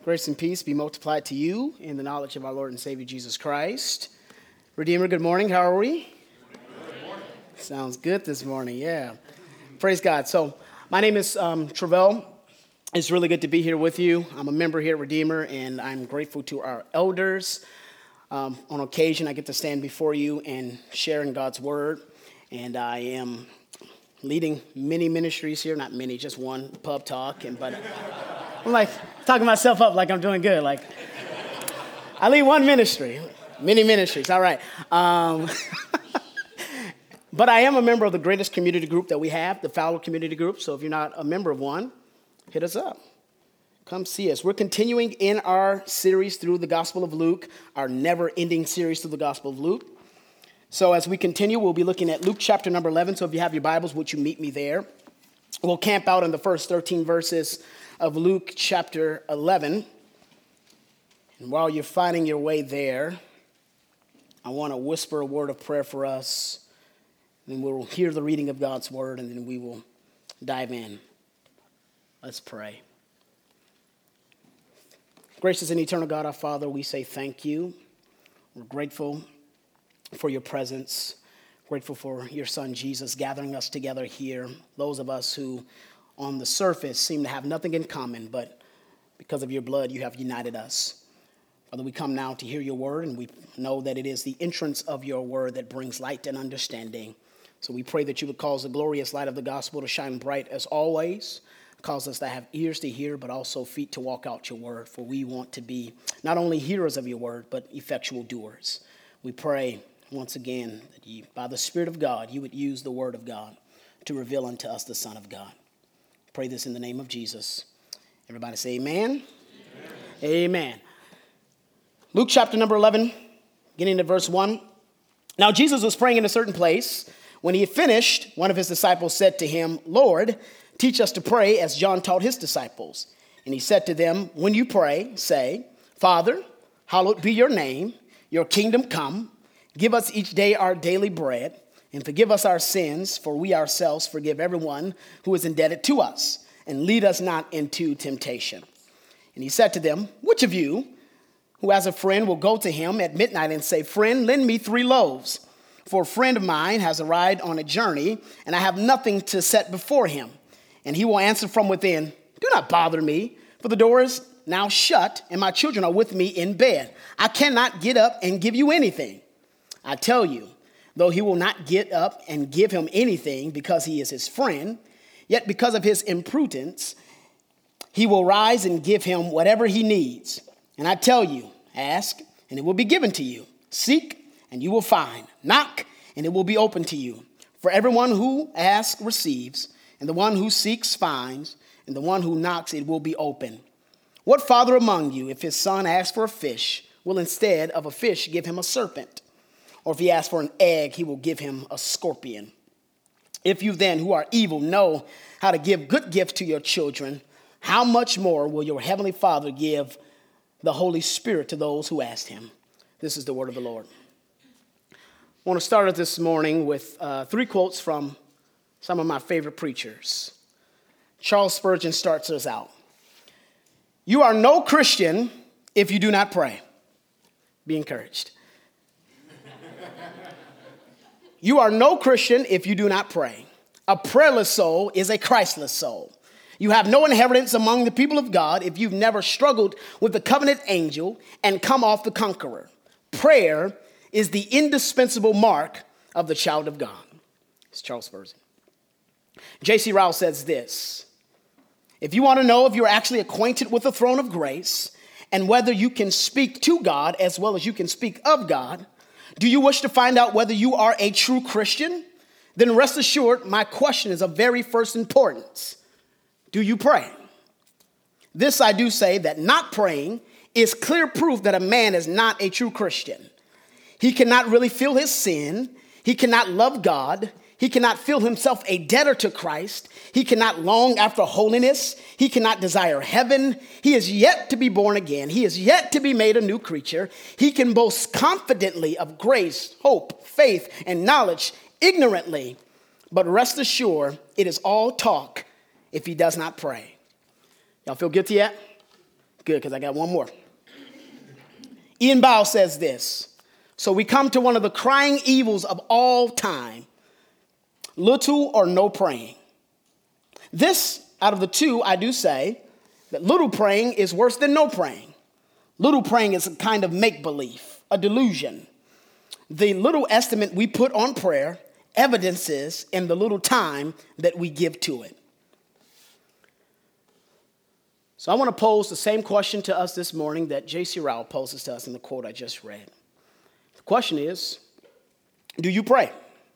Grace and peace be multiplied to you in the knowledge of our Lord and Savior Jesus Christ. Redeemer, good morning. How are we? Good morning. Sounds good this morning, yeah. Praise God. So my name is Travell. It's really good to be here with you. I'm a member here at Redeemer, and I'm grateful to our elders. On occasion, I get to stand before you and sharing God's word, and I am leading many ministries here, not many, just one, Pub Talk, but I'm like talking myself up like I'm doing good. Like, I lead one ministry, many ministries, all right. But I am a member of the greatest community group that we have, the Fowler Community Group, so if you're not a member of one, hit us up. Come see us. We're continuing in our series through the Gospel of Luke, our never-ending series through the Gospel of Luke. So as we continue, we'll be looking at Luke chapter number 11. So if you have your Bibles, would you meet me there? We'll camp out in the first 13 verses of Luke chapter 11. And while you're finding your way there, I want to whisper a word of prayer for us. And then we'll hear the reading of God's word, and then we will dive in. Let's pray. Gracious and eternal God, our Father, we say thank you. We're grateful for your presence, grateful for your son Jesus gathering us together here, those of us who on the surface seem to have nothing in common, but because of your blood you have united us. Father, we come now to hear your word, and we know that it is the entrance of your word that brings light and understanding. So we pray that you would cause the glorious light of the gospel to shine bright as always, cause us to have ears to hear, but also feet to walk out your word, for we want to be not only hearers of your word, but effectual doers. We pray once again that you, by the Spirit of God, you would use the word of God to reveal unto us the Son of God. Pray this in the name of Jesus. Everybody say amen. Amen. Amen. Luke chapter number 11, beginning at verse 1. Now Jesus was praying in a certain place. When he had finished, one of his disciples said to him, Lord, teach us to pray as John taught his disciples. And he said to them, when you pray, say, Father, hallowed be your name, your kingdom come. Give us each day our daily bread, and forgive us our sins, for we ourselves forgive everyone who is indebted to us. And lead us not into temptation. And he said to them, which of you who has a friend will go to him at midnight and say, Friend, lend me 3 loaves. For a friend of mine has arrived on a journey, and I have nothing to set before him. And he will answer from within, Do not bother me, for the door is now shut, and my children are with me in bed. I cannot get up and give you anything. I tell you, though he will not get up and give him anything because he is his friend, yet because of his imprudence, he will rise and give him whatever he needs. And I tell you, ask, and it will be given to you. Seek, and you will find. Knock, and it will be open to you. For everyone who asks receives, and the one who seeks finds, and the one who knocks it will be open. What father among you, if his son asks for a fish, will instead of a fish give him a serpent? Or if he asks for an egg, he will give him a scorpion. If you then, who are evil, know how to give good gifts to your children, how much more will your heavenly Father give the Holy Spirit to those who ask him? This is the word of the Lord. I want to start this morning with 3 quotes from some of my favorite preachers. Charles Spurgeon starts us out. You are no Christian if you do not pray. Be encouraged. You are no Christian if you do not pray. A prayerless soul is a Christless soul. You have no inheritance among the people of God if you've never struggled with the covenant angel and come off the conqueror. Prayer is the indispensable mark of the child of God. It's Charles Spurgeon. J.C. Ryle says this. If you want to know if you're actually acquainted with the throne of grace and whether you can speak to God as well as you can speak of God, do you wish to find out whether you are a true Christian? Then rest assured, my question is of very first importance. Do you pray? This I do say that not praying is clear proof that a man is not a true Christian. He cannot really feel his sin. He cannot love God. He cannot feel himself a debtor to Christ. He cannot long after holiness. He cannot desire heaven. He is yet to be born again. He is yet to be made a new creature. He can boast confidently of grace, hope, faith, and knowledge ignorantly. But rest assured, it is all talk if he does not pray. Y'all feel guilty yet? Good, because I got one more. Ian Bow says this. So we come to one of the crying evils of all time. Little or no praying. This, out of the two, I do say that little praying is worse than no praying. Little praying is a kind of make-believe, a delusion. The little estimate we put on prayer evidences in the little time that we give to it. So I want to pose the same question to us this morning that J.C. Ryle poses to us in the quote I just read. The question is, do you pray?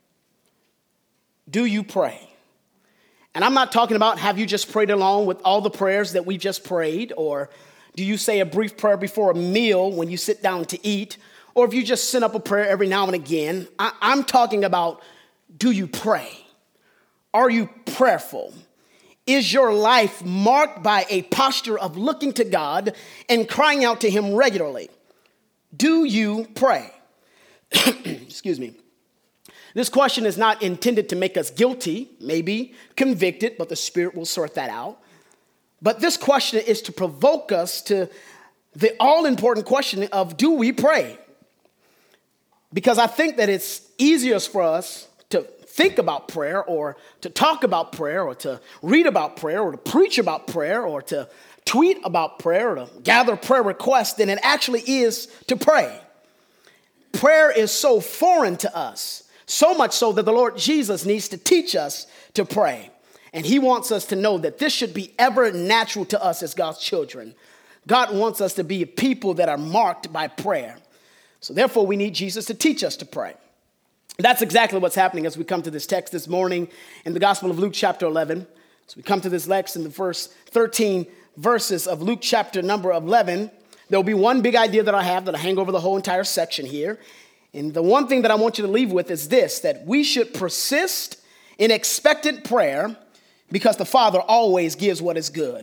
Do you pray? And I'm not talking about have you just prayed along with all the prayers that we just prayed, or do you say a brief prayer before a meal when you sit down to eat, or if you just send up a prayer every now and again. I'm talking about, do you pray? Are you prayerful? Is your life marked by a posture of looking to God and crying out to him regularly? Do you pray? Excuse me. This question is not intended to make us guilty, maybe convicted, but the Spirit will sort that out. But this question is to provoke us to the all-important question of, do we pray? Because I think that it's easiest for us to think about prayer, or to talk about prayer, or to read about prayer, or to preach about prayer, or to tweet about prayer, or to gather prayer requests than it actually is to pray. Prayer is so foreign to us, so much so that the Lord Jesus needs to teach us to pray. And he wants us to know that this should be ever natural to us as God's children. God wants us to be a people that are marked by prayer. So therefore, we need Jesus to teach us to pray. That's exactly what's happening as we come to this text this morning in the Gospel of Luke chapter 11. So we come to this text in the first 13 verses of Luke chapter number 11. There'll be one big idea that I have that I hang over the whole entire section here. And the one thing that I want you to leave with is this, that we should persist in expectant prayer because the Father always gives what is good.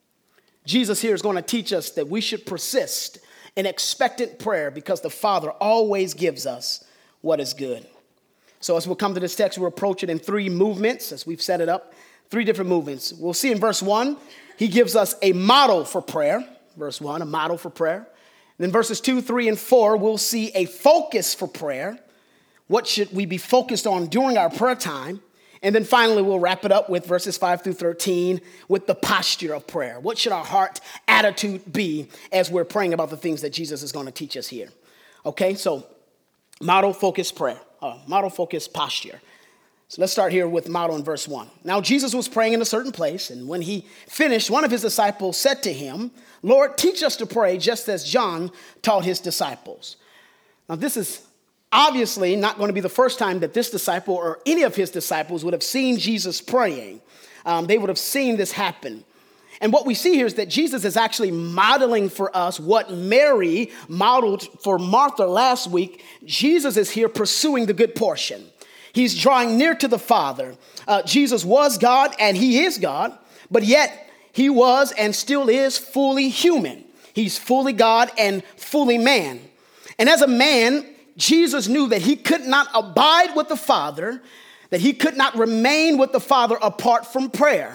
Jesus here is going to teach us that we should persist in expectant prayer because the Father always gives us what is good. So as we'll come to this text, we'll approach it in three movements as we've set it up, three different movements. We'll see in verse 1, he gives us a model for prayer. Verse 1, a model for prayer. Then verses 2, 3, and 4, we'll see a focus for prayer. What should we be focused on during our prayer time? And then finally, we'll wrap it up with verses 5 through 13 with the posture of prayer. What should our heart attitude be as we're praying about the things that Jesus is going to teach us here? Okay, so model, focus, prayer. Model, focus, posture. So let's start here with model in verse 1. Now, Jesus was praying in a certain place, and when he finished, one of his disciples said to him, Lord, teach us to pray just as John taught his disciples. Now, this is obviously not going to be the first time that this disciple or any of his disciples would have seen Jesus praying. They would have seen this happen. And what we see here is that Jesus is actually modeling for us what Mary modeled for Martha last week. Jesus is here pursuing the good portion. He's drawing near to the Father. Jesus was God and he is God, but yet he was and still is fully human. He's fully God and fully man. And as a man, Jesus knew that he could not abide with the Father, that he could not remain with the Father apart from prayer.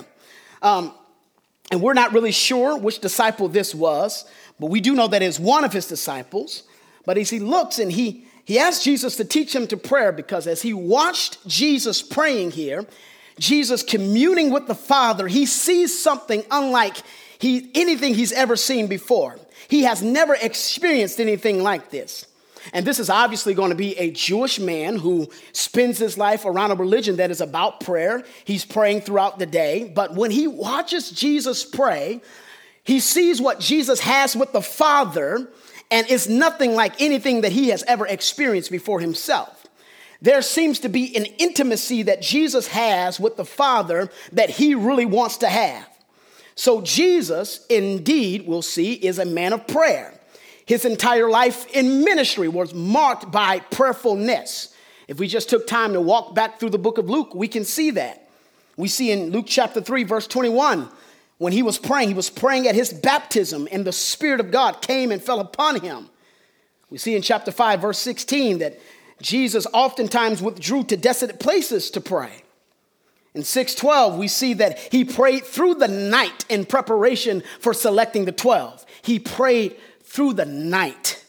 And we're not really sure which disciple this was, but we do know that it's one of his disciples. But as he looks and he asked Jesus to teach him to prayer, because as he watched Jesus praying here, Jesus communing with the Father, he sees something unlike anything he's ever seen before. He has never experienced anything like this. And this is obviously going to be a Jewish man who spends his life around a religion that is about prayer. He's praying throughout the day. But when he watches Jesus pray, he sees what Jesus has with the Father, and it's nothing like anything that he has ever experienced before himself. There seems to be an intimacy that Jesus has with the Father that he really wants to have. So Jesus, indeed, we'll see, is a man of prayer. His entire life in ministry was marked by prayerfulness. If we just took time to walk back through the book of Luke, we can see that. We see in Luke chapter 3, verse 21, when he was praying at his baptism, and the Spirit of God came and fell upon him. We see in chapter 5, verse 16, that Jesus oftentimes withdrew to desolate places to pray. In 6:12, we see that he prayed through the night in preparation for selecting the 12. he prayed through the night.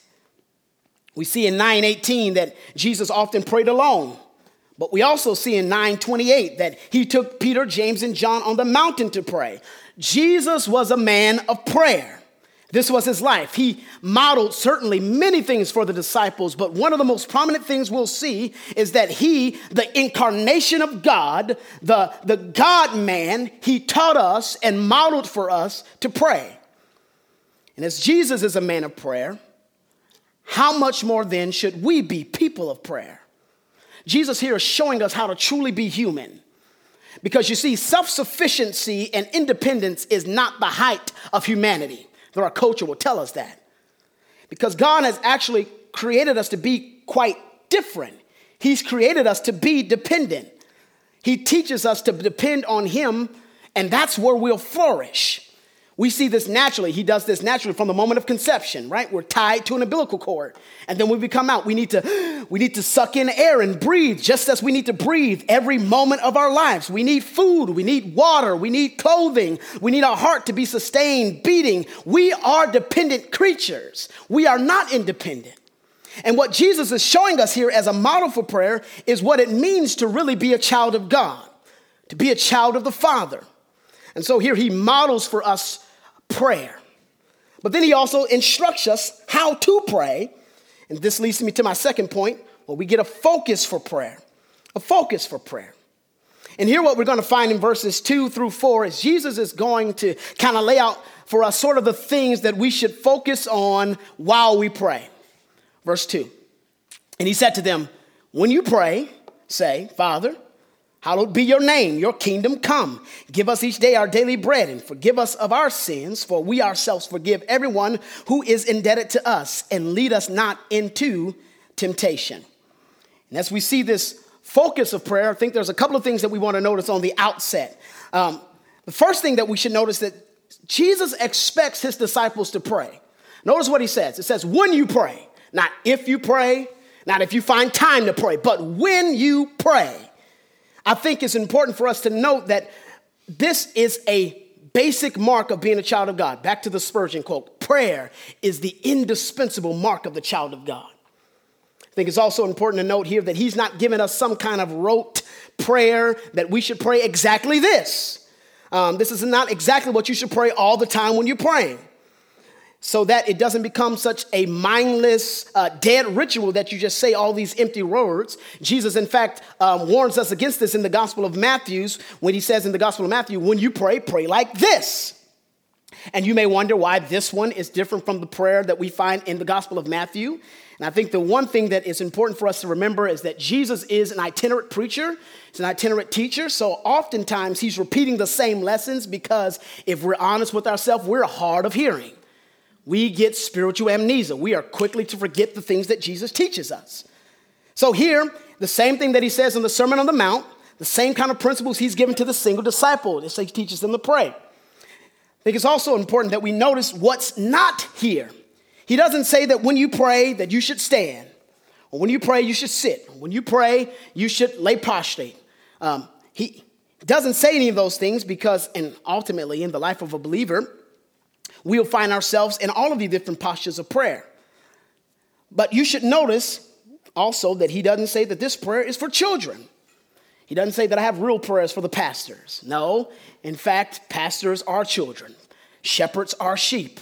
We see in 9:18 that Jesus often prayed alone. But we also see in 9:28 that he took Peter, James, and John on the mountain to pray. Jesus was a man of prayer. This was his life. He modeled certainly many things for the disciples, but one of the most prominent things we'll see is that he, the incarnation of God, the God-man, he taught us and modeled for us to pray. And as Jesus is a man of prayer, how much more then should we be people of prayer? Jesus here is showing us how to truly be human. Because you see, self-sufficiency and independence is not the height of humanity. Though our culture will tell us that. Because God has actually created us to be quite different. He's created us to be dependent. He teaches us to depend on him, and that's where we'll flourish. We see this naturally. He does this naturally from the moment of conception, right? We're tied to an umbilical cord. And then when we come out, we need to suck in air and breathe, just as we need to breathe every moment of our lives. We need food. We need water. We need clothing. We need our heart to be sustained, beating. We are dependent creatures. We are not independent. And what Jesus is showing us here as a model for prayer is what it means to really be a child of God, to be a child of the Father. And so here he models for us prayer. But then he also instructs us how to pray. And this leads me to my second point, where we get a focus for prayer. A focus for prayer. And here what we're going to find in verses 2 through 4 is Jesus is going to kind of lay out for us sort of the things that we should focus on while we pray. Verse 2. And he said to them, when you pray, say, Father, hallowed be your name, your kingdom come. Give us each day our daily bread and forgive us of our sins, for we ourselves forgive everyone who is indebted to us, and lead us not into temptation. And as we see this focus of prayer, I think there's a couple of things that we want to notice on the outset. The first thing that we should notice that Jesus expects his disciples to pray. Notice what he says. It says, when you pray, not if you pray, not if you find time to pray, but when you pray. I think it's important for us to note that this is a basic mark of being a child of God. Back to the Spurgeon quote, prayer is the indispensable mark of the child of God. I think it's also important to note here that he's not giving us some kind of rote prayer that we should pray exactly this. This is not exactly what you should pray all the time when you're praying, so that it doesn't become such a mindless, dead ritual that you just say all these empty words. Jesus, in fact, warns us against this in the Gospel of Matthew when he says in the Gospel of Matthew, when you pray, pray like this. And you may wonder why this one is different from the prayer that we find in the Gospel of Matthew. And I think the one thing that is important for us to remember is that Jesus is an itinerant preacher. He's an itinerant teacher. So oftentimes he's repeating the same lessons because if we're honest with ourselves, we're hard of hearing. We get spiritual amnesia. We are quickly to forget the things that Jesus teaches us. So here, the same thing that he says in the Sermon on the Mount, the same kind of principles he's given to the single disciple. He teaches them to pray. I think it's also important that we notice what's not here. He doesn't say that when you pray that you should stand, or when you pray you should sit, or when you pray you should lay prostrate. He doesn't say any of those things because, and ultimately in the life of a believer, we'll find ourselves in all of the different postures of prayer. But you should notice also that he doesn't say that this prayer is for children. He doesn't say that I have real prayers for the pastors. No, in fact, pastors are children. Shepherds are sheep.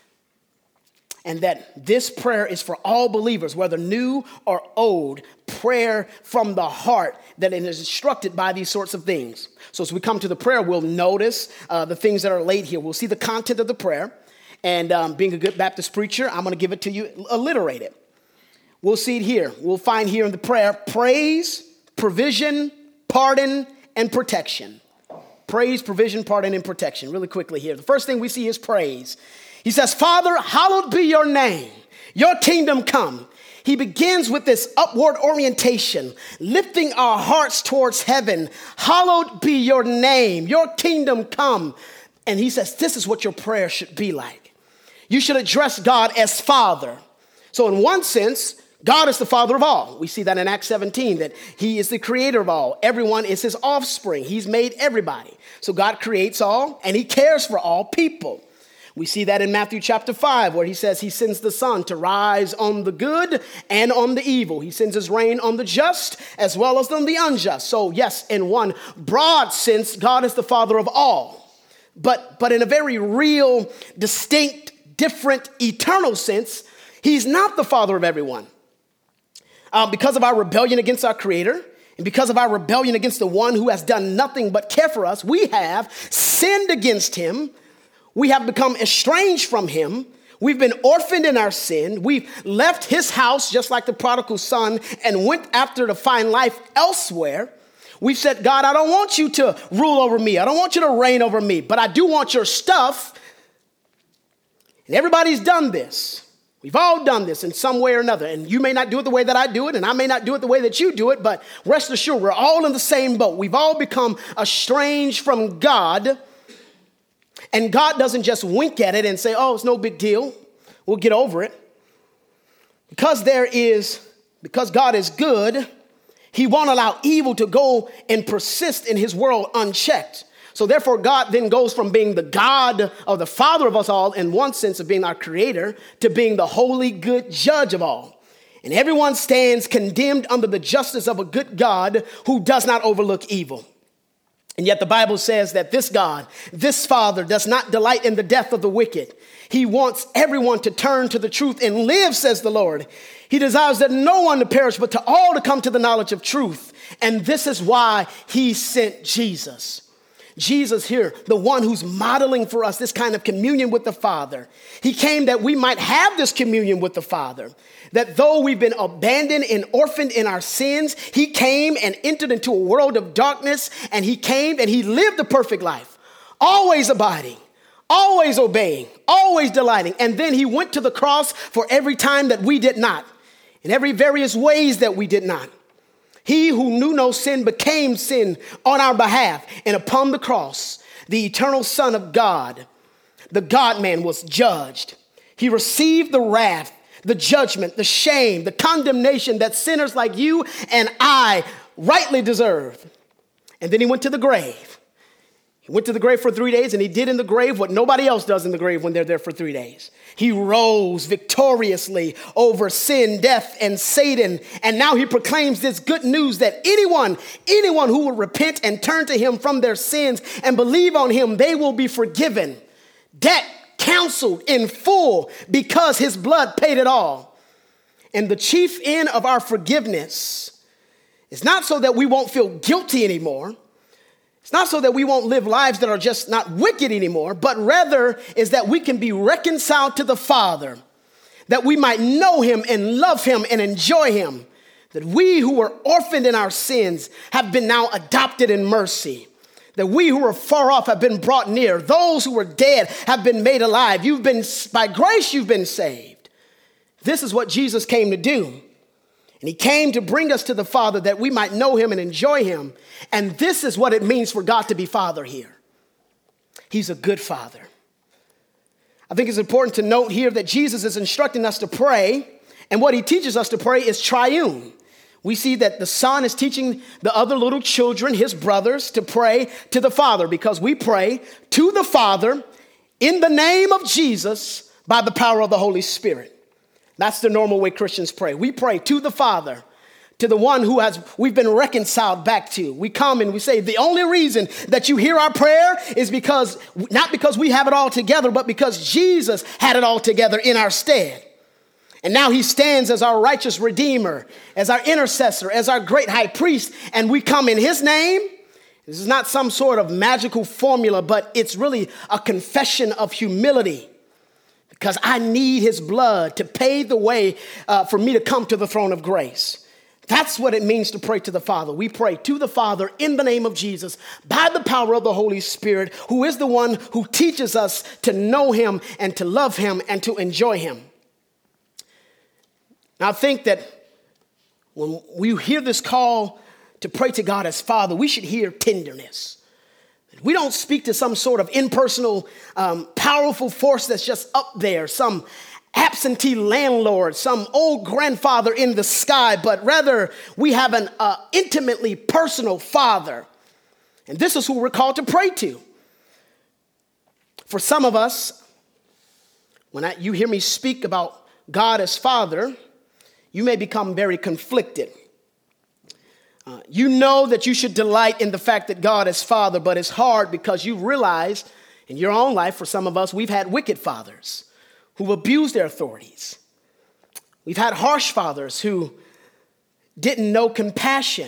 And that this prayer is for all believers, whether new or old, prayer from the heart that is instructed by these sorts of things. So as we come to the prayer, we'll notice the things that are laid here. We'll see the content of the prayer. And being a good Baptist preacher, I'm going to give it to you, alliterate it. We'll see it here. We'll find here in the prayer, praise, provision, pardon, and protection. Praise, provision, pardon, and protection. Really quickly here. The first thing we see is praise. He says, Father, hallowed be your name. Your kingdom come. He begins with this upward orientation, lifting our hearts towards heaven. Hallowed be your name. Your kingdom come. And he says, this is what your prayer should be like. You should address God as Father. So in one sense, God is the Father of all. We see that in Acts 17, that he is the creator of all. Everyone is his offspring. He's made everybody. So God creates all, and he cares for all people. We see that in Matthew chapter 5, where he says he sends the sun to rise on the good and on the evil. He sends his rain on the just as well as on the unjust. So yes, in one broad sense, God is the Father of all. But in a very real, distinct, different, eternal sense, he's not the Father of everyone. Because of our rebellion against our Creator, and because of our rebellion against the one who has done nothing but care for us, we have sinned against him. We have become estranged from him. We've been orphaned in our sin. We've left his house just like the prodigal son and went after to find life elsewhere. We've said, God, I don't want you to rule over me. I don't want you to reign over me, but I do want your stuff. And everybody's done this. We've all done this in some way or another. And you may not do it the way that I do it, and I may not do it the way that you do it, but rest assured, we're all in the same boat. We've all become estranged from God. And God doesn't just wink at it and say, oh, it's no big deal. We'll get over it. Because God is good, he won't allow evil to go and persist in his world unchecked. So therefore, God then goes from being the God of the Father of us all, in one sense of being our creator, to being the holy, good judge of all. And everyone stands condemned under the justice of a good God who does not overlook evil. And yet the Bible says that this God, this Father, does not delight in the death of the wicked. He wants everyone to turn to the truth and live, says the Lord. He desires that no one to perish, but to all to come to the knowledge of truth. And this is why he sent Jesus. Jesus here, the one who's modeling for us this kind of communion with the Father. He came that we might have this communion with the Father. That though we've been abandoned and orphaned in our sins, he came and entered into a world of darkness, and he came and he lived a perfect life, always abiding, always obeying, always delighting. And then he went to the cross for every time that we did not, in every various ways that we did not. He who knew no sin became sin on our behalf. And upon the cross, the eternal Son of God, the God-man, was judged. He received the wrath, the judgment, the shame, the condemnation that sinners like you and I rightly deserve. And then he went to the grave. He went to the grave for 3 days, and he did in the grave what nobody else does in the grave when they're there for 3 days. He rose victoriously over sin, death, and Satan. And now he proclaims this good news that anyone who will repent and turn to him from their sins and believe on him, they will be forgiven. Debt canceled in full because his blood paid it all. And the chief end of our forgiveness is not so that we won't feel guilty anymore. It's not so that we won't live lives that are just not wicked anymore, but rather is that we can be reconciled to the Father, that we might know him and love him and enjoy him, that we who were orphaned in our sins have been now adopted in mercy, that we who were far off have been brought near, those who were dead have been made alive. By grace you've been saved. This is what Jesus came to do. And he came to bring us to the Father that we might know him and enjoy him. And this is what it means for God to be Father here. He's a good Father. I think it's important to note here that Jesus is instructing us to pray. And what he teaches us to pray is triune. We see that the Son is teaching the other little children, his brothers, to pray to the Father, because we pray to the Father in the name of Jesus by the power of the Holy Spirit. That's the normal way Christians pray. We pray to the Father, to the one who we've been reconciled back to. We come and we say the only reason that you hear our prayer is not because we have it all together, but because Jesus had it all together in our stead. And now he stands as our righteous Redeemer, as our intercessor, as our great high priest, and we come in his name. This is not some sort of magical formula, but it's really a confession of humility. Because I need his blood to pave the way for me to come to the throne of grace. That's what it means to pray to the Father. We pray to the Father in the name of Jesus by the power of the Holy Spirit, who is the one who teaches us to know him and to love him and to enjoy him. Now I think that when we hear this call to pray to God as Father, we should hear tenderness. We don't speak to some sort of impersonal, powerful force that's just up there, some absentee landlord, some old grandfather in the sky, but rather we have an intimately personal Father. And this is who we're called to pray to. For some of us, when you hear me speak about God as Father, you may become very conflicted. You know that you should delight in the fact that God is Father, but it's hard because you realize in your own life, for some of us, we've had wicked fathers who've abused their authorities. We've had harsh fathers who didn't know compassion.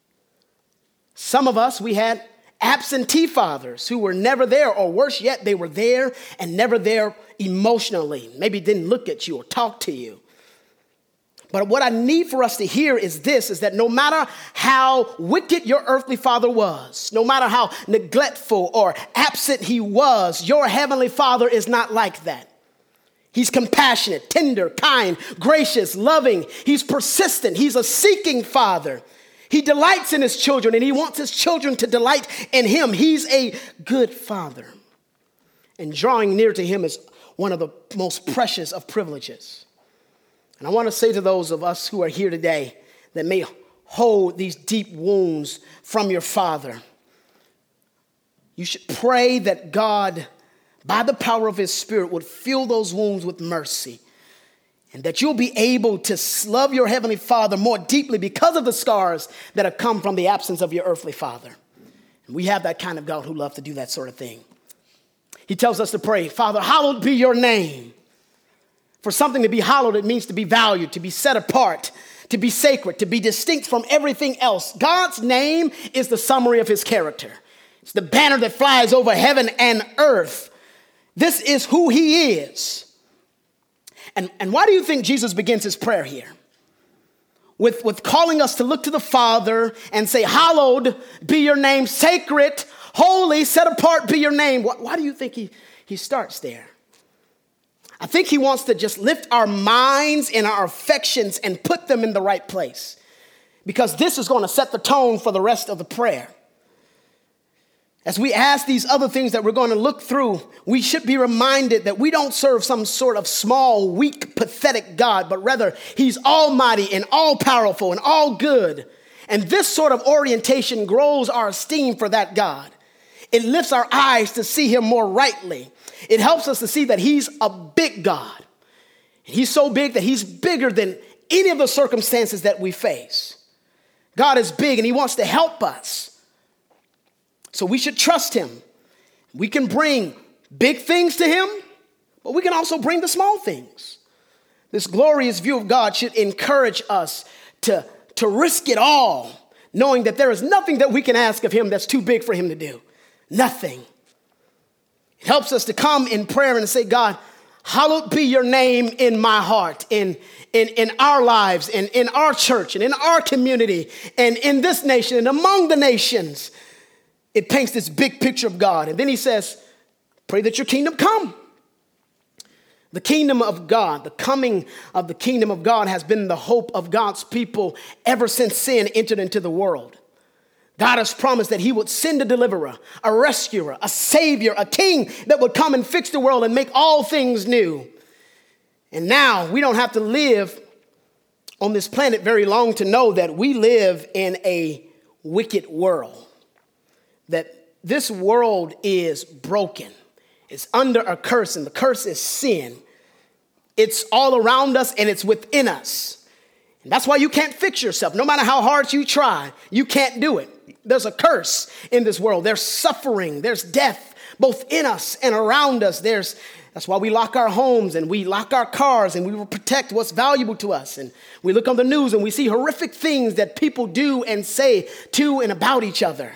Some of us, we had absentee fathers who were never there, or worse yet, they were there and never there emotionally. Maybe didn't look at you or talk to you. But what I need for us to hear is this, is that no matter how wicked your earthly father was, no matter how neglectful or absent he was, your heavenly Father is not like that. He's compassionate, tender, kind, gracious, loving. He's persistent. He's a seeking Father. He delights in his children, and he wants his children to delight in him. He's a good Father. And drawing near to him is one of the most precious of privileges. And I want to say to those of us who are here today that may hold these deep wounds from your father, you should pray that God, by the power of his Spirit, would fill those wounds with mercy, and that you'll be able to love your heavenly Father more deeply because of the scars that have come from the absence of your earthly father. And we have that kind of God who loves to do that sort of thing. He tells us to pray, Father, hallowed be your name. For something to be hallowed, it means to be valued, to be set apart, to be sacred, to be distinct from everything else. God's name is the summary of his character. It's the banner that flies over heaven and earth. This is who he is. And why do you think Jesus begins his prayer here? With calling us to look to the Father and say, hallowed be your name, sacred, holy, set apart be your name. Why do you think he starts there? I think he wants to just lift our minds and our affections and put them in the right place, because this is going to set the tone for the rest of the prayer. As we ask these other things that we're going to look through, we should be reminded that we don't serve some sort of small, weak, pathetic God, but rather he's almighty and all powerful and all good. And this sort of orientation grows our esteem for that God. It lifts our eyes to see him more rightly. It helps us to see that he's a big God. He's so big that he's bigger than any of the circumstances that we face. God is big and he wants to help us. So we should trust him. We can bring big things to him, but we can also bring the small things. This glorious view of God should encourage us to risk it all, knowing that there is nothing that we can ask of him that's too big for him to do. Nothing. It helps us to come in prayer and say, God, hallowed be your name in my heart, in our lives, and in our church, and in our community, and in this nation, and among the nations. It paints this big picture of God. And then he says, pray that your kingdom come. The kingdom of God, the coming of the kingdom of God has been the hope of God's people ever since sin entered into the world. God has promised that he would send a deliverer, a rescuer, a savior, a king that would come and fix the world and make all things new. And now we don't have to live on this planet very long to know that we live in a wicked world, that this world is broken. It's under a curse, and the curse is sin. It's all around us and it's within us. And that's why you can't fix yourself. No matter how hard you try, you can't do it. There's a curse in this world. There's suffering. There's death, both in us and around us. That's why we lock our homes and we lock our cars and we will protect what's valuable to us. And we look on the news and we see horrific things that people do and say to and about each other.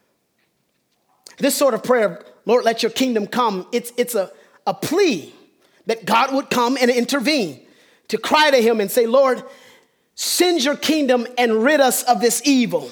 This sort of prayer, Lord, let your kingdom come, it's a plea that God would come and intervene, to cry to him and say, Lord, send your kingdom and rid us of this evil.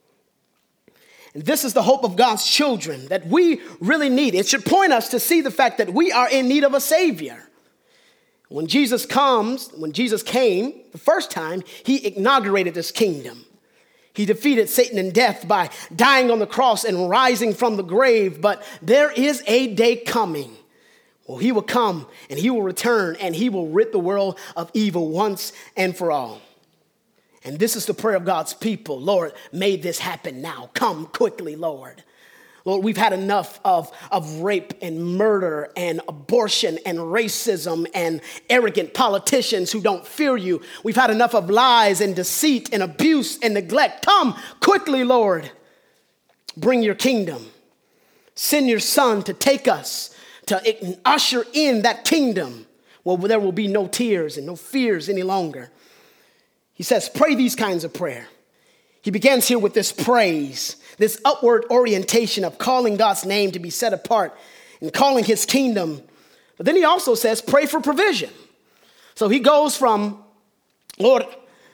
And this is the hope of God's children that we really need. It should point us to see the fact that we are in need of a savior. When Jesus came the first time, he inaugurated this kingdom. He defeated Satan and death by dying on the cross and rising from the grave. But there is a day coming. Well, he will come and he will return and he will rid the world of evil once and for all. And this is the prayer of God's people. Lord, may this happen now. Come quickly, Lord. Lord, we've had enough of rape and murder and abortion and racism and arrogant politicians who don't fear you. We've had enough of lies and deceit and abuse and neglect. Come quickly, Lord. Bring your kingdom. Send your son to take us, to usher in that kingdom where there will be no tears and no fears any longer. He says, pray these kinds of prayer. He begins here with this praise, this upward orientation of calling God's name to be set apart and calling his kingdom. But then he also says, pray for provision. So he goes from, Lord,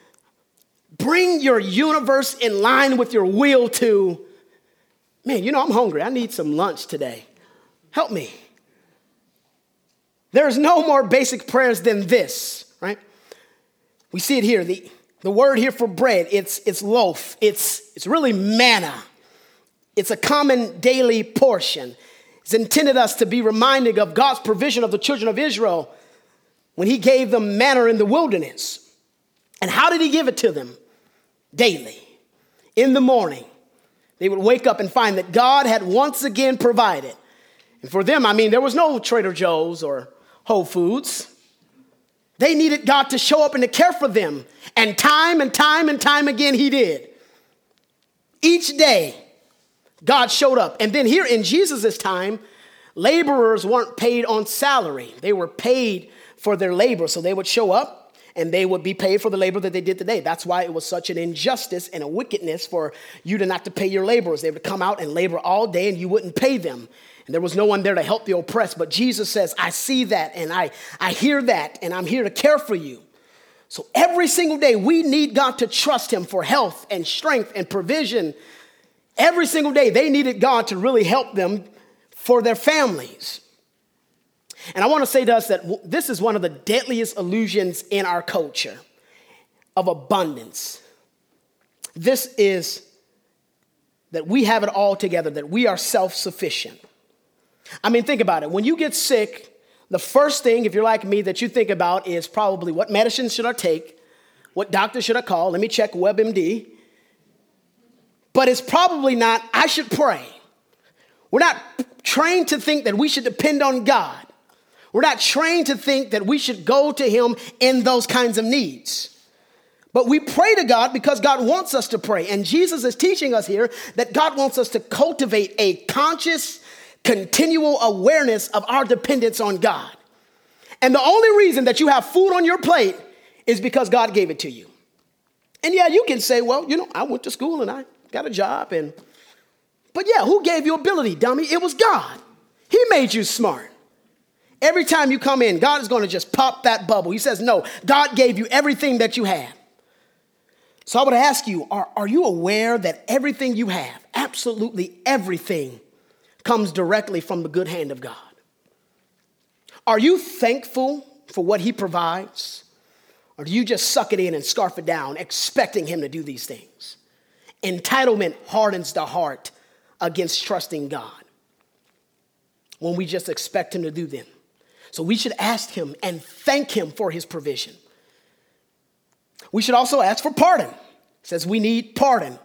bring your universe in line with your will to, man, I'm hungry. I need some lunch today. Help me. There's no more basic prayers than this, right? We see it here. The word here for bread, it's loaf. It's really manna. It's a common daily portion. It's intended us to be reminded of God's provision of the children of Israel when he gave them manna in the wilderness. And how did he give it to them? Daily. In the morning, they would wake up and find that God had once again provided. And for them, there was no Trader Joe's or Whole Foods. They needed God to show up and to care for them. And time again, he did. Each day, God showed up. And then here in Jesus' time, laborers weren't paid on salary. They were paid for their labor. So they would show up and they would be paid for the labor that they did today. That's why it was such an injustice and a wickedness for you to not to pay your laborers. They would come out and labor all day and you wouldn't pay them. And there was no one there to help the oppressed. But Jesus says, I see that and I hear that and I'm here to care for you. So every single day we need God to trust him for health and strength and provision. Every single day they needed God to really help them for their families. And I want to say to us that this is one of the deadliest illusions in our culture of abundance. This is that we have it all together, that we are self-sufficient. Think about it. When you get sick, the first thing, if you're like me, that you think about is probably what medicine should I take? What doctor should I call? Let me check WebMD. But it's probably not, I should pray. We're not trained to think that we should depend on God. We're not trained to think that we should go to him in those kinds of needs. But we pray to God because God wants us to pray. And Jesus is teaching us here that God wants us to cultivate a conscious, continual awareness of our dependence on God. And the only reason that you have food on your plate is because God gave it to you. And yeah, you can say, well, I went to school and I got a job. But yeah, who gave you ability, dummy? It was God. He made you smart. Every time you come in, God is going to just pop that bubble. He says, no, God gave you everything that you have. So I would ask you, are you aware that everything you have, absolutely everything, comes directly from the good hand of God? Are you thankful for what he provides? Or do you just suck it in and scarf it down, expecting him to do these things? Entitlement hardens the heart against trusting God when we just expect him to do them. So we should ask him and thank him for his provision. We should also ask for pardon. He says we need pardon.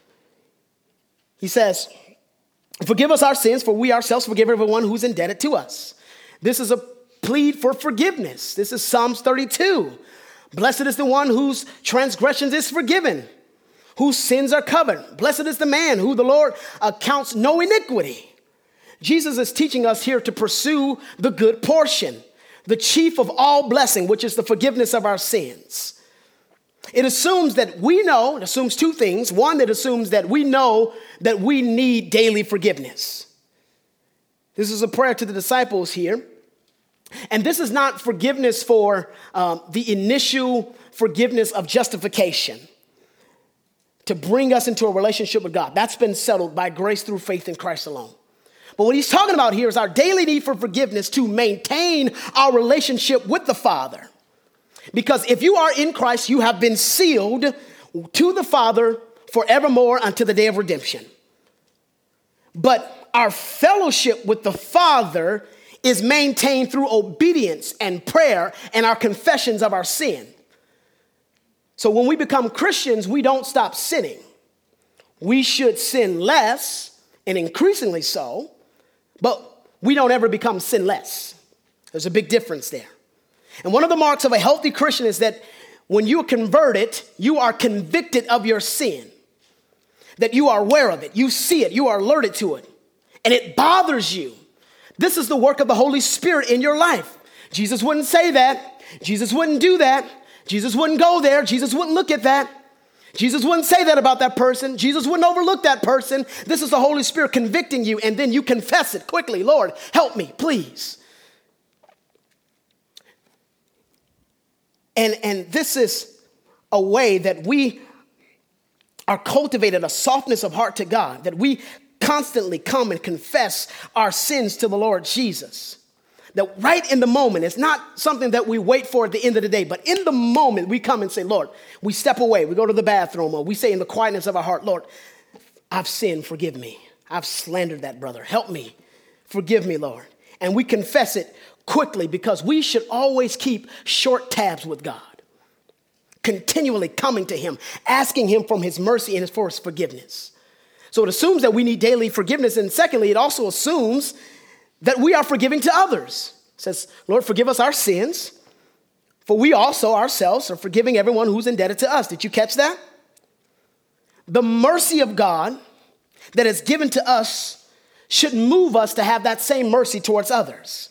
He says, forgive us our sins, for we ourselves forgive everyone who's indebted to us. This is a plea for forgiveness. This is Psalms 32. Blessed is the one whose transgressions is forgiven, whose sins are covered. Blessed is the man who the Lord accounts no iniquity. Jesus is teaching us here to pursue the good portion, the chief of all blessing, which is the forgiveness of our sins. It assumes that it assumes two things. One, it assumes that we know that we need daily forgiveness. This is a prayer to the disciples here. And this is not forgiveness for the initial forgiveness of justification to bring us into a relationship with God. That's been settled by grace through faith in Christ alone. But what he's talking about here is our daily need for forgiveness to maintain our relationship with the Father. Because if you are in Christ, you have been sealed to the Father forevermore until the day of redemption. But our fellowship with the Father is maintained through obedience and prayer and our confessions of our sin. So when we become Christians, we don't stop sinning. We should sin less and increasingly so, but we don't ever become sinless. There's a big difference there. And one of the marks of a healthy Christian is that when you are converted, you are convicted of your sin, that you are aware of it, you see it, you are alerted to it, and it bothers you. This is the work of the Holy Spirit in your life. Jesus wouldn't say that. Jesus wouldn't do that. Jesus wouldn't go there. Jesus wouldn't look at that. Jesus wouldn't say that about that person. Jesus wouldn't overlook that person. This is the Holy Spirit convicting you, and then you confess it quickly. Lord, help me, please. And this is a way that we are cultivated a softness of heart to God, that we constantly come and confess our sins to the Lord Jesus. That right in the moment, it's not something that we wait for at the end of the day, but in the moment we come and say, Lord, we step away, we go to the bathroom, or we say in the quietness of our heart, Lord, I've sinned, forgive me. I've slandered that brother, help me, forgive me, Lord. And we confess it quickly because we should always keep short tabs with God, continually coming to him, asking him from his mercy and for his forgiveness. So it assumes that we need daily forgiveness. And secondly, it also assumes that we are forgiving to others. It says, Lord, forgive us our sins, for we also ourselves are forgiving everyone who's indebted to us. Did you catch that? The mercy of God that is given to us should move us to have that same mercy towards others.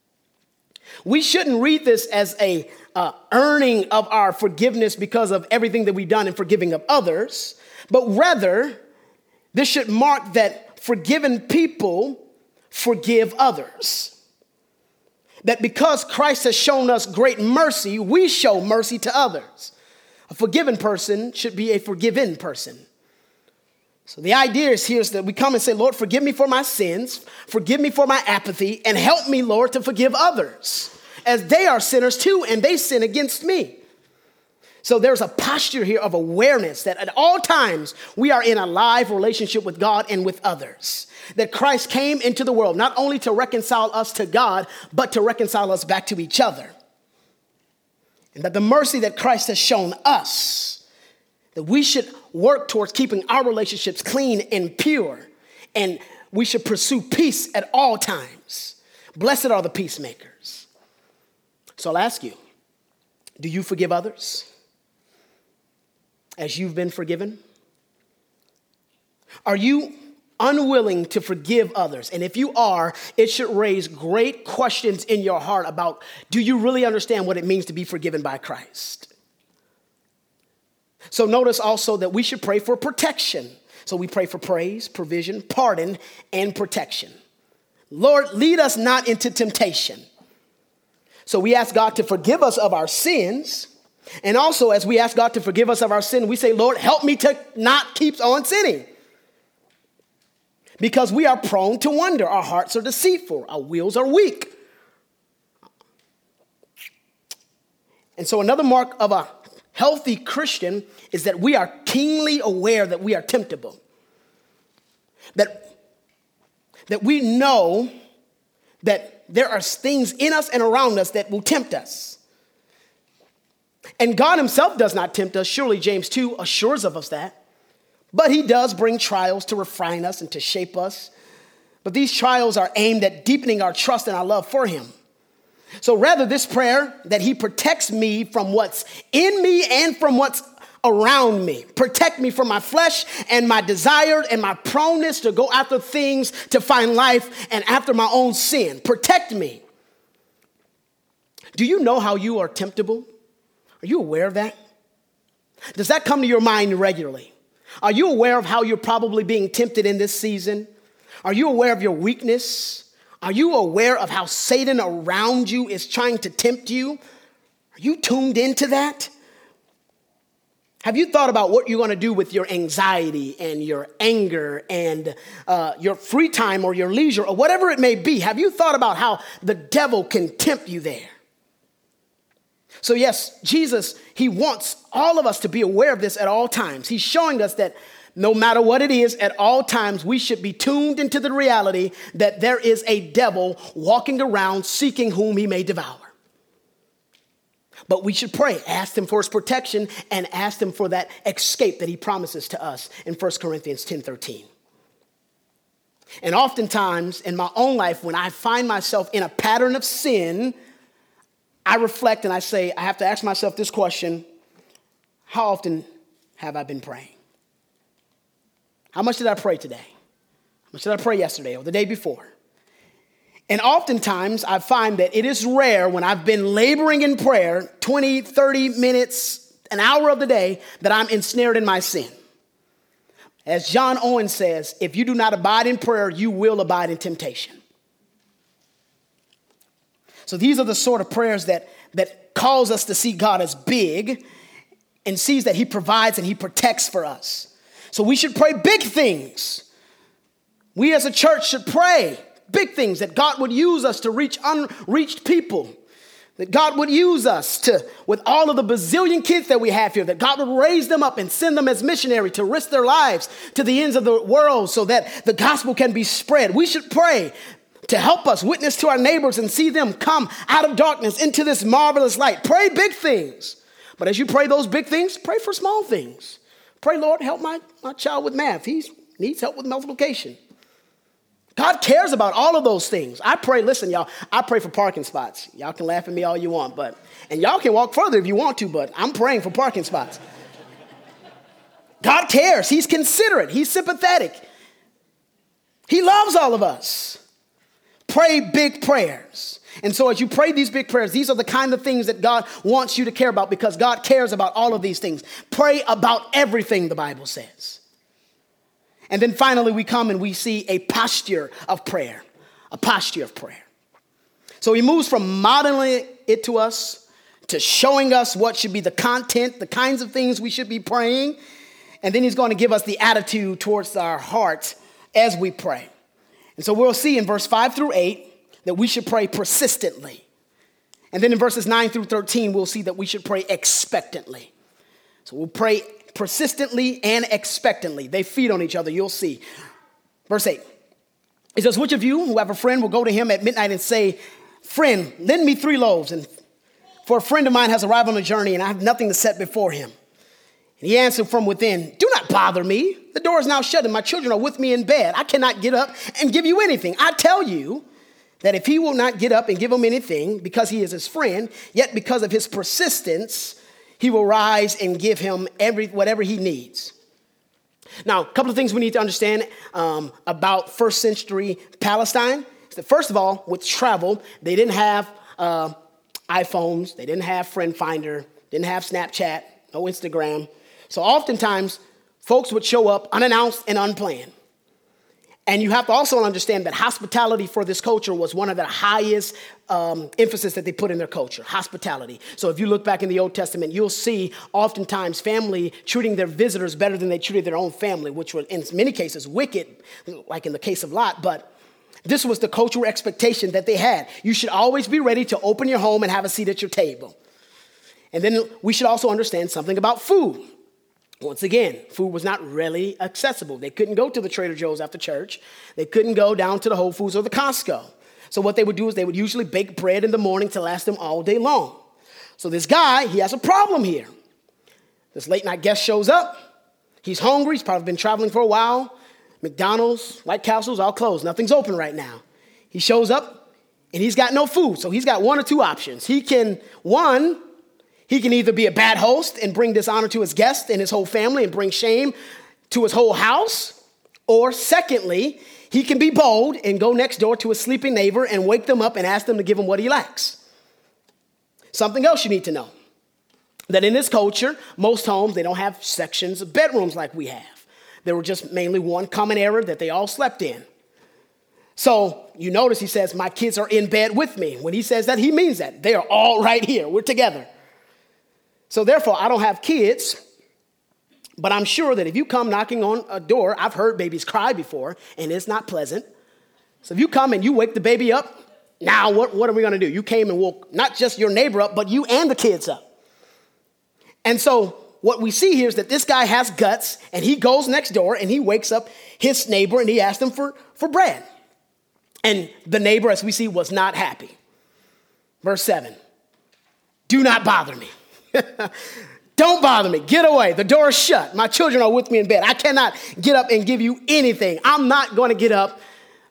We shouldn't read this as a earning of our forgiveness because of everything that we've done in forgiving of others, but rather this should mark that forgiven people forgive others. That because Christ has shown us great mercy, we show mercy to others. A forgiven person should be a forgiven person. So the idea is here is that we come and say, Lord, forgive me for my sins, forgive me for my apathy, and help me, Lord, to forgive others as they are sinners too, and they sin against me. So there's a posture here of awareness that at all times we are in a live relationship with God and with others. That Christ came into the world not only to reconcile us to God, but to reconcile us back to each other. And that the mercy that Christ has shown us, that we should work towards keeping our relationships clean and pure, and we should pursue peace at all times. Blessed are the peacemakers. So I'll ask you, do you forgive others as you've been forgiven? Are you unwilling to forgive others? And if you are, it should raise great questions in your heart about, do you really understand what it means to be forgiven by Christ? So notice also that we should pray for protection. So we pray for praise, provision, pardon, and protection. Lord, lead us not into temptation. So we ask God to forgive us of our sins. And also, as we ask God to forgive us of our sin, we say, Lord, help me to not keep on sinning. Because we are prone to wonder. Our hearts are deceitful. Our wills are weak. And so another mark of a healthy Christian is that we are keenly aware that we are temptable. That we know that there are things in us and around us that will tempt us. And God himself does not tempt us. Surely James 2 assures of us that. But he does bring trials to refine us and to shape us. But these trials are aimed at deepening our trust and our love for him. So rather this prayer that he protects me from what's in me and from what's around me. Protect me from my flesh and my desire and my proneness to go after things to find life and after my own sin. Protect me. Do you know how you are temptable? Are you aware of that? Does that come to your mind regularly? Are you aware of how you're probably being tempted in this season? Are you aware of your weakness? Are you aware of how Satan around you is trying to tempt you? Are you tuned into that? Have you thought about what you're going to do with your anxiety and your anger and your free time or your leisure or whatever it may be? Have you thought about how the devil can tempt you there? So yes, Jesus, he wants all of us to be aware of this at all times. He's showing us that no matter what it is, at all times, we should be tuned into the reality that there is a devil walking around seeking whom he may devour. But we should pray, ask him for his protection, and ask him for that escape that he promises to us in 1 Corinthians 10:13. And oftentimes in my own life, when I find myself in a pattern of sin, I reflect and I say, I have to ask myself this question: how often have I been praying? How much did I pray today? How much did I pray yesterday or the day before? And oftentimes I find that it is rare when I've been laboring in prayer 20, 30 minutes, an hour of the day, that I'm ensnared in my sin. As John Owen says, if you do not abide in prayer, you will abide in temptation. So these are the sort of prayers that cause us to see God as big and sees that he provides and he protects for us. So we should pray big things. We as a church should pray big things, that God would use us to reach unreached people, that God would use us to, with all of the bazillion kids that we have here, that God would raise them up and send them as missionary to risk their lives to the ends of the world so that the gospel can be spread. We should pray to help us witness to our neighbors and see them come out of darkness into this marvelous light. Pray big things. But as you pray those big things, pray for small things. Pray, Lord, help my child with math. He needs help with multiplication. God cares about all of those things. I pray, listen, y'all, I pray for parking spots. Y'all can laugh at me all you want, and y'all can walk further if you want to, but I'm praying for parking spots. God cares. He's considerate. He's sympathetic. He loves all of us. Pray big prayers. And so as you pray these big prayers, these are the kind of things that God wants you to care about, because God cares about all of these things. Pray about everything, the Bible says. And then finally we come and we see a posture of prayer, a posture of prayer. So he moves from modeling it to us to showing us what should be the content, the kinds of things we should be praying. And then he's going to give us the attitude towards our heart as we pray. And so we'll see in verse 5 through 8 that we should pray persistently. And then in verses 9 through 13, we'll see that we should pray expectantly. So we'll pray persistently and expectantly. They feed on each other, you'll see. Verse 8, it says, which of you who have a friend will go to him at midnight and say, friend, lend me 3 loaves, and for a friend of mine has arrived on a journey and I have nothing to set before him. And he answered from within, do not bother me. The door is now shut and my children are with me in bed. I cannot get up and give you anything. I tell you that if he will not get up and give him anything because he is his friend, yet because of his persistence, he will rise and give him whatever he needs. Now, a couple of things we need to understand about first century Palestine. Is that first of all, with travel, they didn't have iPhones. They didn't have Friend Finder. Didn't have Snapchat, no Instagram. So oftentimes, folks would show up unannounced and unplanned. And you have to also understand that hospitality for this culture was one of the highest emphasis that they put in their culture, hospitality. So if you look back in the Old Testament, you'll see oftentimes family treating their visitors better than they treated their own family, which was in many cases wicked, like in the case of Lot. But this was the cultural expectation that they had. You should always be ready to open your home and have a seat at your table. And then we should also understand something about food. Once again, food was not really accessible. They couldn't go to the Trader Joe's after church. They couldn't go down to the Whole Foods or the Costco. So what they would do is they would usually bake bread in the morning to last them all day long. So this guy, he has a problem here. This late night guest shows up. He's hungry. He's probably been traveling for a while. McDonald's, White Castle's all closed. Nothing's open right now. He shows up and he's got no food. So he's got one or two options. He can either be a bad host and bring dishonor to his guests and his whole family and bring shame to his whole house. Or secondly, he can be bold and go next door to his sleeping neighbor and wake them up and ask them to give him what he lacks. Something else you need to know, that in this culture, most homes, they don't have sections of bedrooms like we have. There were just mainly one common area that they all slept in. So you notice he says, my kids are in bed with me. When he says that, he means that. They are all right here. We're together. So therefore, I don't have kids, but I'm sure that if you come knocking on a door, I've heard babies cry before, and it's not pleasant. So if you come and you wake the baby up, now what are we going to do? You came and woke not just your neighbor up, but you and the kids up. And so what we see here is that this guy has guts, and he goes next door, and he wakes up his neighbor, and he asks him for bread. And the neighbor, as we see, was not happy. Verse 7, do not bother me. Don't bother me. Get away. The door is shut. My children are with me in bed. I cannot get up and give you anything. I'm not going to get up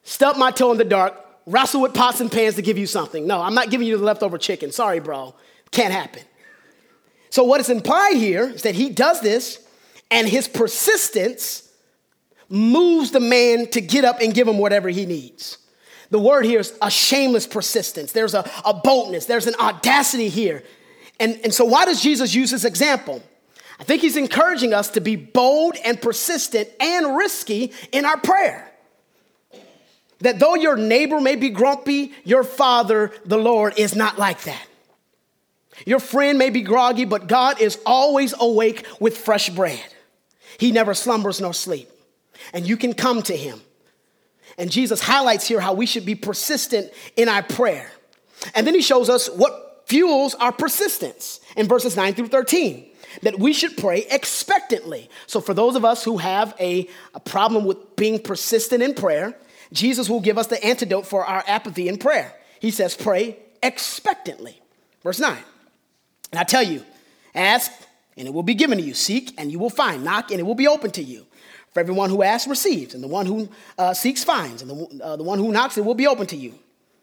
stub my toe in the dark, wrestle with pots and pans to give you something. No, I'm not giving you the leftover chicken. Sorry, bro. Can't happen. So what is implied here is that he does this, and his persistence moves the man to get up and give him whatever he needs. The word here is a shameless persistence. There's a boldness. There's an audacity here. And so why does Jesus use this example? I think he's encouraging us to be bold and persistent and risky in our prayer. That though your neighbor may be grumpy, your Father, the Lord, is not like that. Your friend may be groggy, but God is always awake with fresh bread. He never slumbers nor sleep. And you can come to him. And Jesus highlights here how we should be persistent in our prayer. And then he shows us what fuels our persistence in verses 9 through 13. That we should pray expectantly. So for those of us who have a problem with being persistent in prayer, Jesus will give us the antidote for our apathy in prayer. He says, pray expectantly. Verse 9. And I tell you, ask and it will be given to you. Seek and you will find. Knock and it will be open to you. For everyone who asks receives, and the one who seeks finds, and the one who knocks, it will be open to you.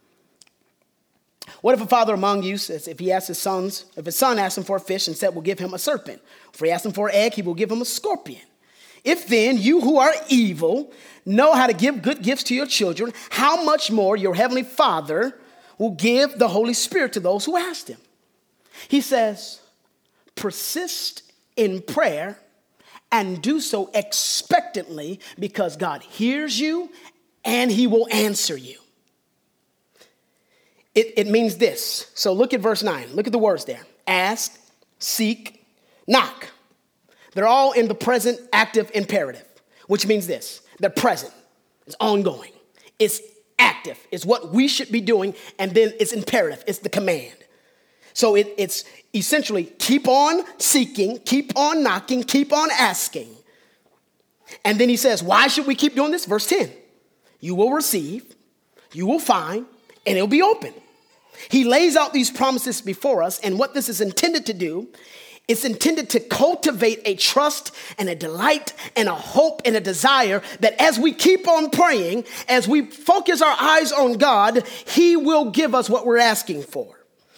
What if a father among you says, if his son asks him for a fish, instead will give him a serpent? If he asks him for an egg, he will give him a scorpion. If then you who are evil know how to give good gifts to your children, how much more your heavenly Father will give the Holy Spirit to those who ask him? He says, persist in prayer and do so expectantly because God hears you and he will answer you. It means this. So look at verse 9. Look at the words there. Ask, seek, knock. They're all in the present active imperative, which means this. They're present. It's ongoing. It's active. It's what we should be doing, and then it's imperative. It's the command. So it's essentially keep on seeking, keep on knocking, keep on asking. And then he says, why should we keep doing this? Verse 10, you will receive, you will find, and it'll be open. He lays out these promises before us, and what this is intended to do, it's intended to cultivate a trust and a delight and a hope and a desire that as we keep on praying, as we focus our eyes on God, he will give us what we're asking for.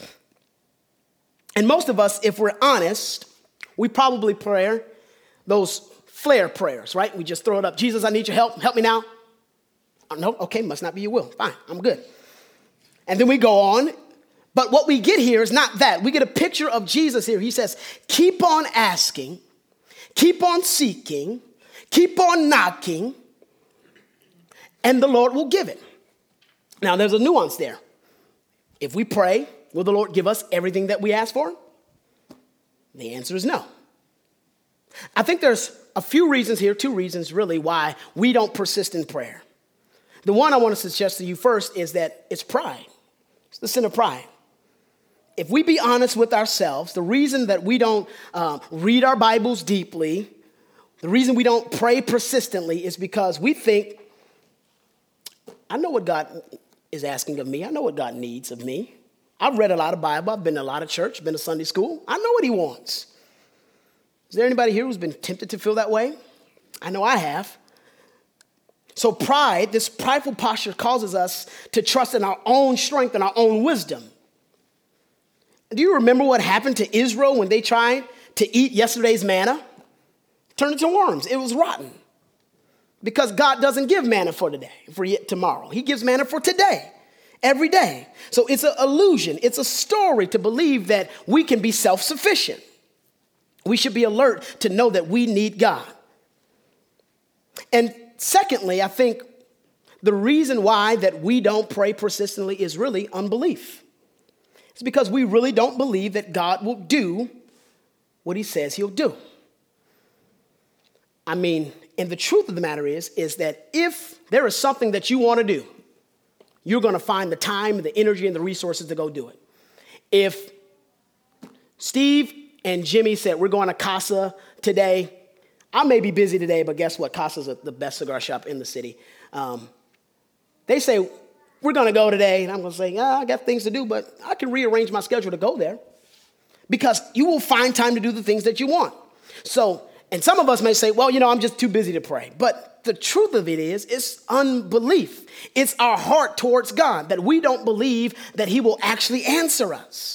And most of us, if we're honest, we probably pray those flare prayers, right? We just throw it up. Jesus, I need your help. Help me now. Oh, no, okay, must not be your will. Fine, I'm good. And then we go on. But what we get here is not that. We get a picture of Jesus here. He says, keep on asking, keep on seeking, keep on knocking, and the Lord will give it. Now, there's a nuance there. If we pray, will the Lord give us everything that we ask for? The answer is no. I think there's a few reasons here, two reasons really, why we don't persist in prayer. The one I want to suggest to you first is that it's pride. It's the sin of pride. If we be honest with ourselves, the reason that we don't read our Bibles deeply, the reason we don't pray persistently is because we think, I know what God is asking of me. I know what God needs of me. I've read a lot of Bible. I've been to a lot of church, been to Sunday school. I know what he wants. Is there anybody here who's been tempted to feel that way? I know I have. So pride, this prideful posture causes us to trust in our own strength and our own wisdom. Do you remember what happened to Israel when they tried to eat yesterday's manna? It turned into worms. It was rotten. Because God doesn't give manna for today, for tomorrow. He gives manna for today, every day. So it's an illusion. It's a story to believe that we can be self-sufficient. We should be alert to know that we need God. And secondly, I think the reason why that we don't pray persistently is really unbelief. It's because we really don't believe that God will do what he says he'll do. I mean, and the truth of the matter is that if there is something that you want to do, you're going to find the time, the energy, and the resources to go do it. If Steve and Jimmy said, we're going to Casa today, I may be busy today, but guess what? Casa's the best cigar shop in the city. They say, we're going to go today. And I'm going to say, I got things to do, but I can rearrange my schedule to go there. Because you will find time to do the things that you want. So, and some of us may say, well, I'm just too busy to pray. But the truth of it is, it's unbelief. It's our heart towards God, that we don't believe that he will actually answer us.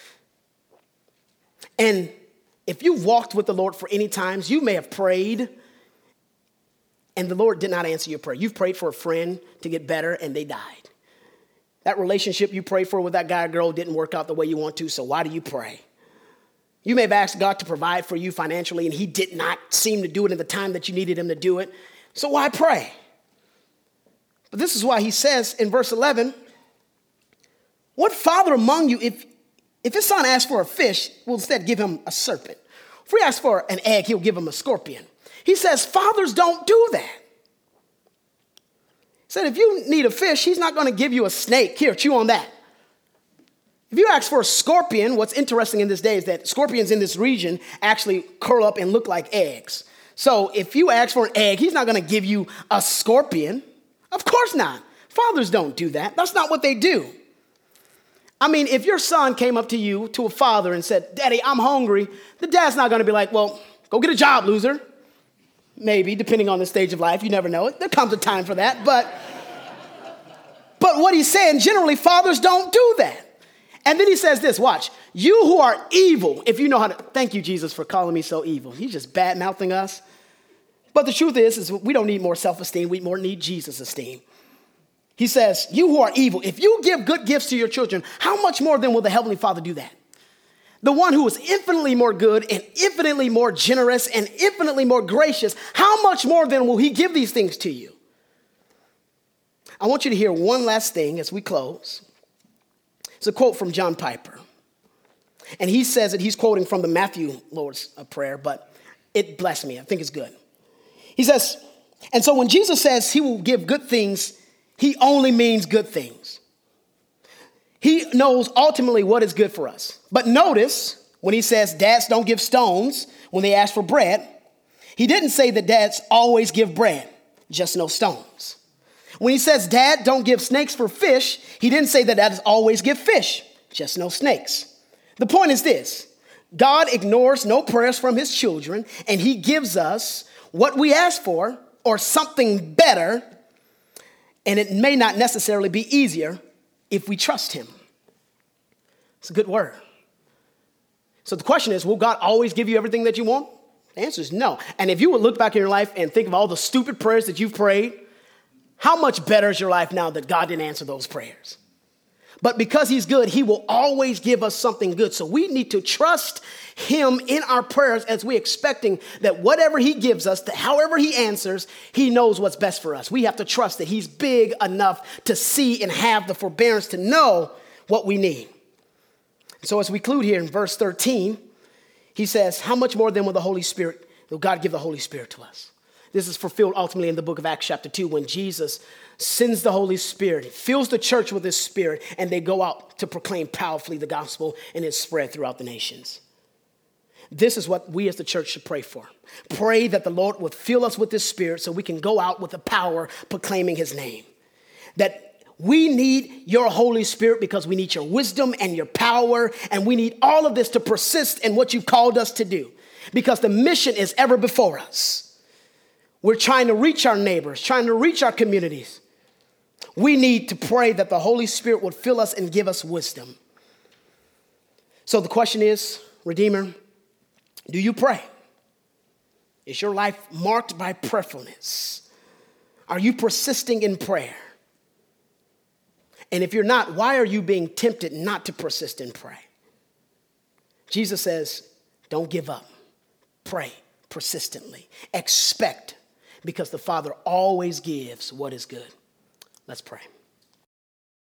And if you've walked with the Lord for any times, you may have prayed and the Lord did not answer your prayer. You've prayed for a friend to get better and they died. That relationship you prayed for with that guy or girl didn't work out the way you want to, so why do you pray? You may have asked God to provide for you financially and he did not seem to do it in the time that you needed him to do it, so why pray? But this is why he says in verse 11, what father among you, if his son asks for a fish, will instead give him a serpent? If we ask for an egg, he'll give him a scorpion. He says fathers don't do that. He said if you need a fish, he's not going to give you a snake. Here, chew on that. If you ask for a scorpion, what's interesting in this day is that scorpions in this region actually curl up and look like eggs. So if you ask for an egg, he's not going to give you a scorpion. Of course not. Fathers don't do that. That's not what they do. I mean, if your son came up to you, to a father, and said, Daddy, I'm hungry, the dad's not going to be like, well, go get a job, loser. Maybe, depending on the stage of life. You never know it. There comes a time for that. But what he's saying, generally, fathers don't do that. And then he says this, watch. You who are evil, if you know how to, thank you, Jesus, for calling me so evil. He's just bad-mouthing us. But the truth is we don't need more self-esteem. We more need Jesus' esteem. He says, you who are evil, if you give good gifts to your children, how much more then will the Heavenly Father do that? The one who is infinitely more good and infinitely more generous and infinitely more gracious, how much more then will he give these things to you? I want you to hear one last thing as we close. It's a quote from John Piper. And he says that he's quoting from the Matthew Lord's Prayer, but it blessed me. I think it's good. He says, and so when Jesus says he will give good things, he only means good things. He knows ultimately what is good for us. But notice when he says dads don't give stones when they ask for bread, he didn't say that dads always give bread, just no stones. When he says dad don't give snakes for fish, he didn't say that dads always give fish, just no snakes. The point is this: God ignores no prayers from his children, and he gives us what we ask for or something better, and it may not necessarily be easier if we trust him. It's a good word. So the question is, will God always give you everything that you want? The answer is no. And if you would look back in your life and think of all the stupid prayers that you've prayed, how much better is your life now that God didn't answer those prayers? But because he's good, he will always give us something good. So we need to trust him in our prayers as we're expecting that whatever he gives us, that however he answers, he knows what's best for us. We have to trust that he's big enough to see and have the forbearance to know what we need. So as we conclude here in verse 13, he says, how much more then will God give the Holy Spirit to us? This is fulfilled ultimately in the book of Acts chapter 2 when Jesus sends the Holy Spirit, fills the church with his Spirit, and they go out to proclaim powerfully the gospel and it's spread throughout the nations. This is what we as the church should pray for. Pray that the Lord would fill us with his Spirit so we can go out with the power proclaiming his name. That we need your Holy Spirit because we need your wisdom and your power, and we need all of this to persist in what you've called us to do because the mission is ever before us. We're trying to reach our neighbors, trying to reach our communities. We need to pray that the Holy Spirit would fill us and give us wisdom. So the question is, Redeemer, do you pray? Is your life marked by prayerfulness? Are you persisting in prayer? And if you're not, why are you being tempted not to persist in prayer? Jesus says, don't give up. Pray persistently. Expect, because the Father always gives what is good. Let's pray.